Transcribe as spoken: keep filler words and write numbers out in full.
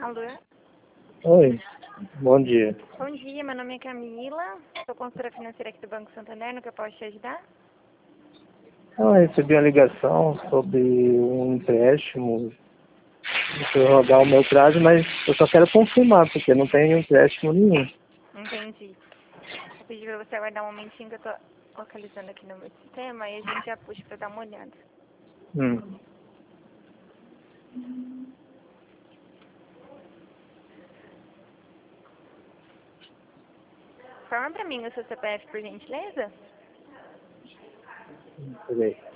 Alô? Oi, bom dia. Bom dia, meu nome é Camila, sou consultora financeira aqui do Banco Santander, no que eu posso te ajudar? Eu recebi uma ligação sobre um empréstimo, prorrogar o meu prazo, mas eu só quero confirmar, porque não tem empréstimo nenhum. Entendi. Vou pedir pra você aguardar um momentinho que eu tô localizando aqui no meu sistema e a gente já puxa pra dar uma olhada. Hum. Forma pra mim o seu C P F, por gentileza? Peraí.